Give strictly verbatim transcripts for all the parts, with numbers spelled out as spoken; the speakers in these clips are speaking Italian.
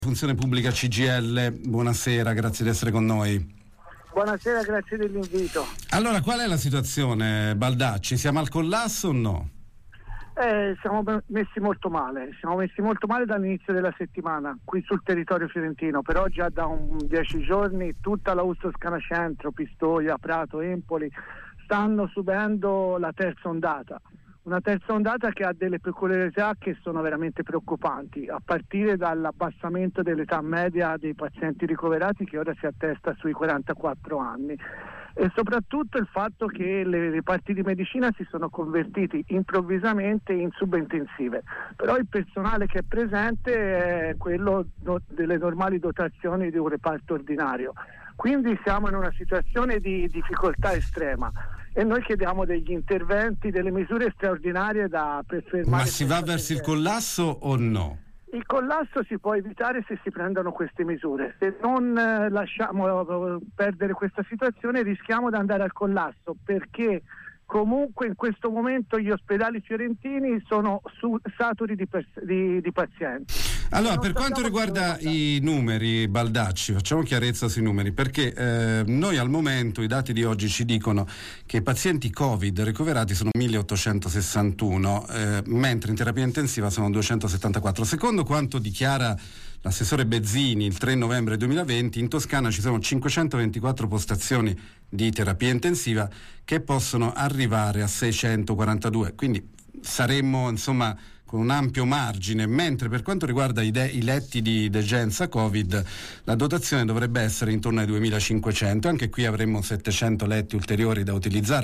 Funzione Pubblica C G I L, buonasera, grazie di essere con noi. Buonasera, grazie dell'invito. Allora, qual è la situazione, Baldacci? Siamo al collasso o no? Eh, siamo messi molto male, siamo messi molto male dall'inizio della settimana qui sul territorio fiorentino, però già da un dieci giorni tutta la U Toscana Centro, Pistoia, Prato, Empoli stanno subendo la terza ondata. Una terza ondata che ha delle peculiarità che sono veramente preoccupanti, a partire dall'abbassamento dell'età media dei pazienti ricoverati che ora si attesta sui quarantaquattro anni, e soprattutto il fatto che le reparti di medicina si sono convertiti improvvisamente in subintensive, però il personale che è presente è quello do- delle normali dotazioni di un reparto ordinario, quindi siamo in una situazione di difficoltà estrema. E noi chiediamo degli interventi, delle misure straordinarie da per fermare. Ma si va verso il collasso o no? Il collasso si può evitare se si prendono queste misure. Se non eh, lasciamo eh, perdere questa situazione rischiamo di andare al collasso, perché comunque in questo momento gli ospedali fiorentini sono su, saturi di, pers- di, di pazienti. Allora, per quanto riguarda i numeri, Baldacci, facciamo chiarezza sui numeri, perché eh, noi al momento i dati di oggi ci dicono che i pazienti Covid ricoverati sono milleottocentosessantuno, eh, mentre in terapia intensiva sono duecentosettantaquattro. Secondo quanto dichiara l'assessore Bezzini il tre novembre duemilaventi, in Toscana ci sono cinquecentoventiquattro postazioni di terapia intensiva che possono arrivare a seicentoquarantadue, quindi saremmo insomma con un ampio margine, mentre per quanto riguarda i, de- i letti di degenza Covid la dotazione dovrebbe essere intorno ai duemilacinquecento, anche qui avremmo settecento letti ulteriori da utilizzare.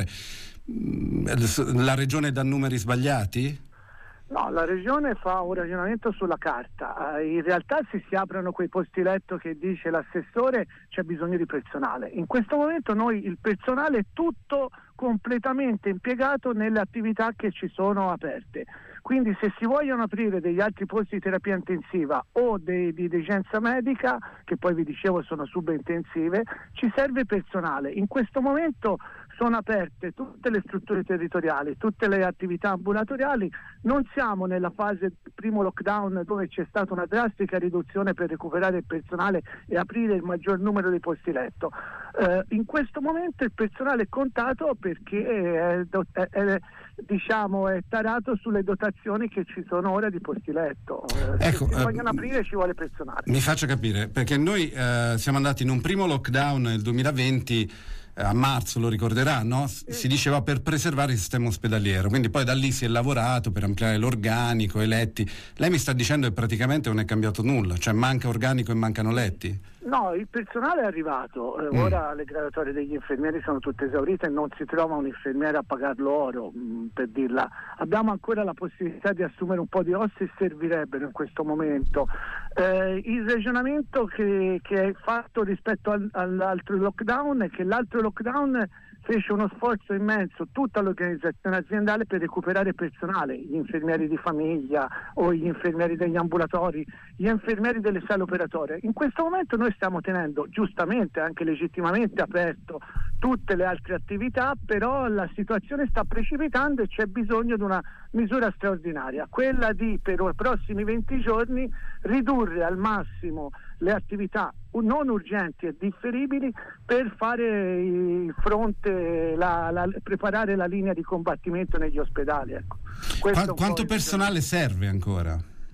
La regione dà numeri sbagliati? No, la regione fa un ragionamento sulla carta, in realtà se si aprono quei posti letto che dice l'assessore c'è bisogno di personale. In questo momento noi il personale è tutto completamente impiegato nelle attività che ci sono aperte, quindi se si vogliono aprire degli altri posti di terapia intensiva o dei, di degenza medica, che poi vi dicevo sono subintensive, ci serve personale. In questo momento sono aperte tutte le strutture territoriali, tutte le attività ambulatoriali, non siamo nella fase del primo lockdown dove c'è stata una drastica riduzione per recuperare il personale e aprire il maggior numero di posti letto. Eh, in questo momento il personale è contato perché è, è, è, diciamo, è tarato sulle dotazioni che ci sono ora di posti letto. Eh, ecco, se si eh, vogliono aprire ci vuole personale. Mi faccia capire, perché noi eh, siamo andati in un primo lockdown nel duemilaventi, a marzo, lo ricorderà, no? Si diceva per preservare il sistema ospedaliero, quindi poi da lì si è lavorato per ampliare l'organico, i letti. Lei mi sta dicendo che praticamente non è cambiato nulla, cioè manca organico e mancano letti? No, il personale è arrivato, eh, mm. ora le graduatorie degli infermieri sono tutte esaurite e non si trova un infermiere a pagarlo oro, mh, per dirla. Abbiamo ancora la possibilità di assumere un po' di ossa e servirebbero in questo momento. Eh, il ragionamento che, che è fatto rispetto al, all'altro lockdown è che l'altro lockdown fece uno sforzo immenso tutta l'organizzazione aziendale per recuperare personale, gli infermieri di famiglia o gli infermieri degli ambulatori, gli infermieri delle sale operatorie. In questo momento noi stiamo tenendo giustamente, anche legittimamente aperto tutte le altre attività, però la situazione sta precipitando e c'è bisogno di una misura straordinaria, quella di per i prossimi venti giorni ridurre al massimo le attività non urgenti e differibili per fare il fronte, la, la, preparare la linea di combattimento negli ospedali. Ecco. Qu- quanto personale serve ancora?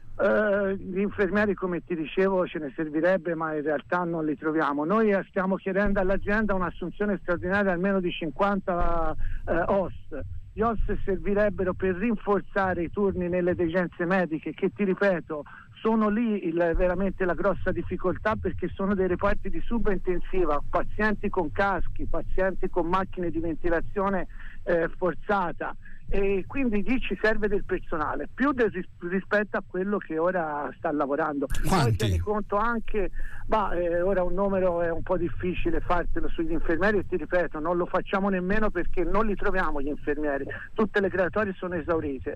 Uh, gli infermieri, come ti dicevo, ce ne servirebbe, ma in realtà non li troviamo. Noi stiamo chiedendo all'azienda un'assunzione straordinaria almeno di cinquanta uh, O S. Gli O S servirebbero per rinforzare i turni nelle degenze mediche, che ti ripeto sono lì il, veramente la grossa difficoltà, perché sono dei reparti di subintensiva, pazienti con caschi, pazienti con macchine di ventilazione eh, forzata, e quindi lì ci serve del personale più del, rispetto a quello che ora sta lavorando. Poi tieni conto anche, bah, eh, ora un numero è un po' difficile fartelo sugli infermieri e ti ripeto non lo facciamo nemmeno perché non li troviamo gli infermieri, tutte le graduatorie sono esaurite.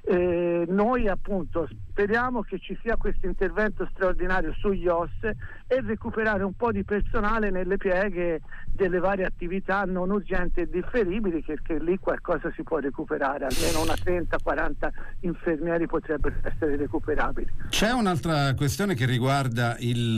Eh, noi appunto speriamo che ci sia questo intervento straordinario sugli O S e recuperare un po' di personale nelle pieghe delle varie attività non urgenti e differibili, perché lì qualcosa si può recuperare. recuperare, almeno una trenta quaranta infermieri potrebbero essere recuperabili. C'è un'altra questione che riguarda il,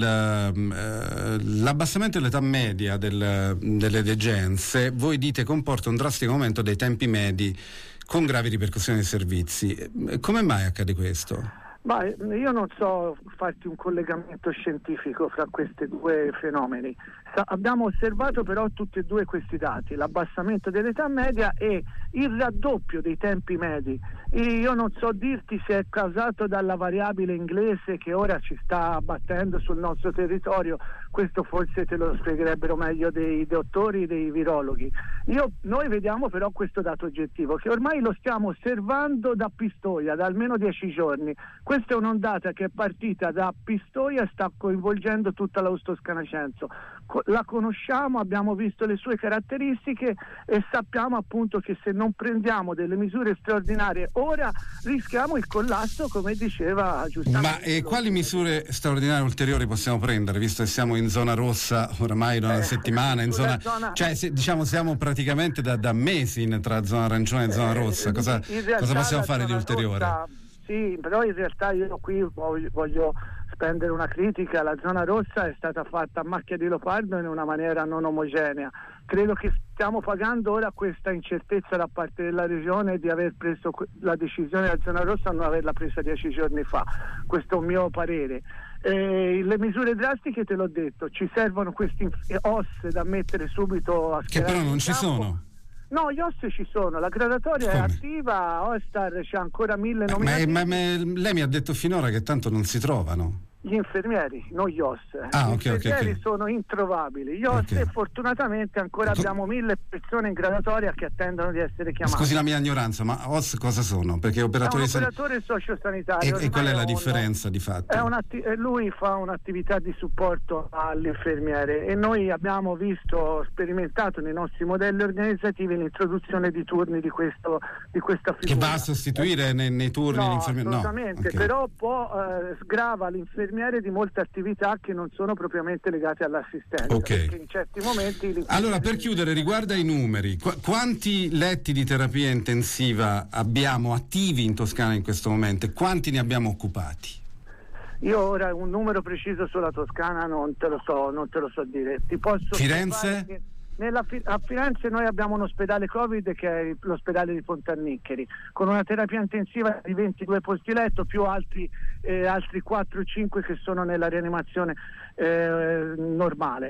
eh, l'abbassamento dell'età media del, delle degenze. Voi dite comporta un drastico aumento dei tempi medi con gravi ripercussioni nei servizi. Come mai accade questo? Ma io non so farti un collegamento scientifico fra questi due fenomeni. Sa- abbiamo osservato però tutti e due questi dati, l'abbassamento dell'età media e il raddoppio dei tempi medi. Io non so dirti se è causato dalla variabile inglese che ora ci sta abbattendo sul nostro territorio, questo forse te lo spiegherebbero meglio dei dottori, dei virologhi. Io, noi vediamo però questo dato oggettivo, che ormai lo stiamo osservando da Pistoia, da almeno dieci giorni. Questa è un'ondata che è partita da Pistoia e sta coinvolgendo tutta l'Austro-Scanacenzo. La conosciamo, abbiamo visto le sue caratteristiche e sappiamo appunto che se non prendiamo delle misure straordinarie ora rischiamo il collasso, come diceva giustamente. Ma e quali misure straordinarie ulteriori possiamo prendere, visto che siamo in zona rossa oramai da una eh, settimana, in zona, zona... cioè se, diciamo siamo praticamente da, da mesi in, tra zona arancione e zona eh, rossa, cosa, cosa possiamo fare di ulteriore? Rossa, sì, però in realtà io qui voglio, voglio spendere una critica. La zona rossa è stata fatta a macchia di leopardo in una maniera non omogenea. Credo che stiamo pagando ora questa incertezza da parte della regione di aver preso la decisione della zona rossa e non averla presa dieci giorni fa. Questo è un mio parere. Eh, le misure drastiche te l'ho detto, ci servono questi O S da mettere subito a che però non ci sono. No, gli O S ci sono, la gradatoria Come? è attiva, Ostar c'è ancora mille nominativi. Ma, ma, ma lei mi ha detto finora che tanto non si trovano. Gli infermieri, non gli O S. Ah, gli okay, infermieri okay, sono introvabili. Gli O S okay. fortunatamente ancora Co- abbiamo mille persone in gradatoria che attendono di essere chiamate. Scusi la mia ignoranza, ma O S cosa sono? Perché operatori è un operatore san... sociosanitario. E, e qual è la un, differenza di fatto? È un'atti- lui fa un'attività di supporto all'infermiere e noi abbiamo visto, sperimentato nei nostri modelli organizzativi l'introduzione di turni di, questo, di questa figura. Che va a sostituire eh, nei, nei turni no, l'infermiere? Assolutamente, no, okay. Però può eh, sgrava l'infermiere di molte attività che non sono propriamente legate all'assistenza, okay. perché in certi momenti. Allora, per chiudere, riguardo ai numeri, qu- quanti letti di terapia intensiva abbiamo attivi in Toscana in questo momento e quanti ne abbiamo occupati? Io ora un numero preciso sulla Toscana non te lo so, non te lo so dire. Ti posso Firenze? Nella, a Firenze noi abbiamo un ospedale Covid che è l'ospedale di Pontanniccheri con una terapia intensiva di ventidue posti letto più altri, eh, altri quattro cinque che sono nella rianimazione eh, normale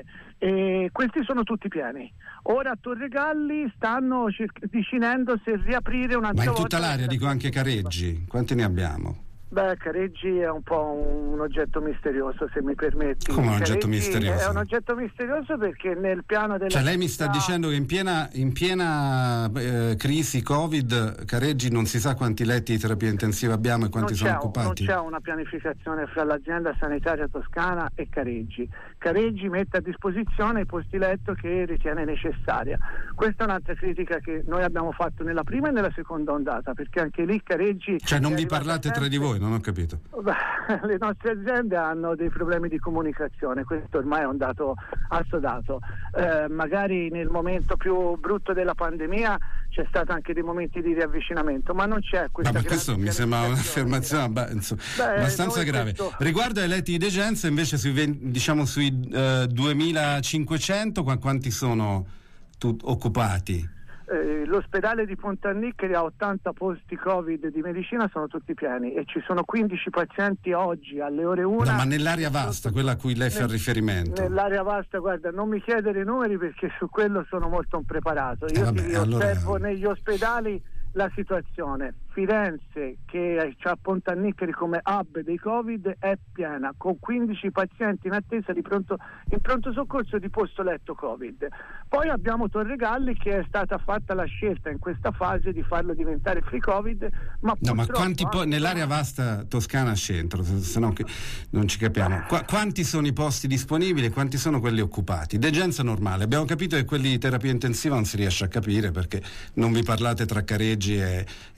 e questi sono tutti pieni. Ora a Torregalli stanno circ- decidendo se riaprire un'altra volta. Ma in volta tutta l'area, dico anche Careggi, quanti ne abbiamo? Beh, Careggi è un po' un oggetto misterioso, se mi permetti. Come un Careggi oggetto misterioso? È un oggetto misterioso perché nel piano della Cioè lei mi sta dicendo che in piena, in piena eh, crisi Covid Careggi non si sa quanti letti di terapia intensiva abbiamo e quanti non sono c'è, occupati? Non c'è una pianificazione fra l'azienda sanitaria toscana e Careggi. Careggi mette a disposizione i posti letto che ritiene necessaria. Questa è un'altra critica che noi abbiamo fatto nella prima e nella seconda ondata, perché anche lì Careggi... Cioè non vi parlate sempre... tra di voi? Non ho capito. Beh, le nostre aziende hanno dei problemi di comunicazione, questo ormai è un dato assodato. Eh, magari nel momento più brutto della pandemia c'è stato anche dei momenti di riavvicinamento, ma non c'è questa. Ma questo mi sembra un'affermazione beh, insomma, Beh, abbastanza grave. Questo... Riguardo ai letti di degenza, invece sui, diciamo sui uh, duemilacinquecento quanti sono tu, occupati? Eh, l'ospedale di Pontanniccheri ha ottanta posti Covid di medicina, sono tutti pieni e ci sono quindici pazienti oggi alle ore una. No, ma nell'area vasta, quella a cui lei fa riferimento. Nell'area vasta, guarda, non mi chiedere i numeri perché su quello sono molto impreparato. Io eh, vabbè, ti osservo allora... negli ospedali la situazione. Firenze, che ha Pontanniccheri come hub dei Covid, è piena, con quindici pazienti in attesa di pronto, in pronto soccorso di posto letto Covid. Poi abbiamo Torregalli, che è stata fatta la scelta in questa fase di farlo diventare free Covid, ma no, ma quanti po- nell'area vasta toscana centro, se, se no che non ci capiamo. Qu- quanti sono i posti disponibili e quanti sono quelli occupati? Degenza normale, abbiamo capito che quelli di terapia intensiva non si riesce a capire perché non vi parlate tra Careggi e, e gli altri ospedali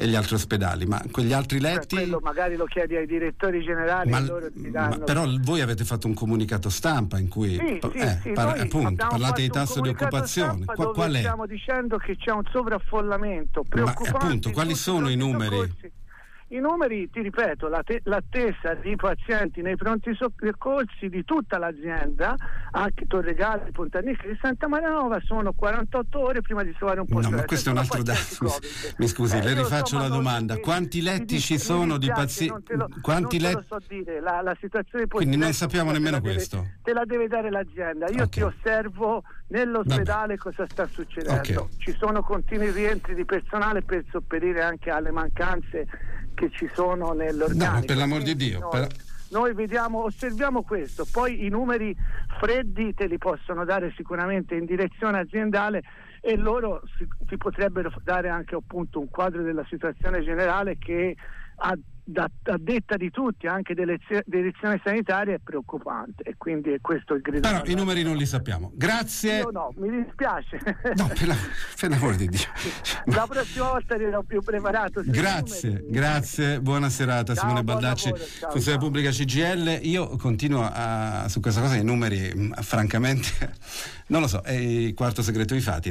ospedali, ma quegli altri letti... Cioè, quello magari lo chiedi ai direttori generali, ma, loro ti danno... ma però voi avete fatto un comunicato stampa in cui sì, sì, eh, sì, par- appunto, parlate di tasso di occupazione. Qua, qual è? Stiamo dicendo che c'è un sovraffollamento preoccupante. Ma appunto, quali sono i numeri? Soccorsi. I numeri, ti ripeto, la te- l'attesa di pazienti nei pronti soccorsi di tutta l'azienda, anche Torregale, Pontanicchi e Santa Maria Nova, sono quarantotto ore prima di trovare un posto. No, ma questo è un altro dato. Mi scusi, eh, le rifaccio la domanda. Che, quanti letti ci sono di pazienti? Quanti letti? Non te lo so dire, la, la situazione quindi non sappiamo nemmeno te questo. Deve, te la deve dare l'azienda. Io okay. ti osservo nell'ospedale cosa sta succedendo. Okay. Ci sono continui rientri di personale per sopperire anche alle mancanze che ci sono nell'organico. No, per l'amor di Dio. Noi, per... noi vediamo, osserviamo questo, poi i numeri freddi te li possono dare sicuramente in direzione aziendale e loro si, ti potrebbero dare anche appunto un quadro della situazione generale che a, da, a detta di tutti, anche delle direzioni sanitarie, è preoccupante e quindi è questo il grido. Però i numeri non li sappiamo. Grazie. Io no, mi dispiace. No, per, la, per l'amor di Dio. La prossima volta ero più preparato. Grazie, grazie, buona serata. Ciao, Simone Baldacci, consigliere pubblica C G I L. Io continuo a, su questa cosa, i numeri, francamente, non lo so, è il quarto segreto di Fati.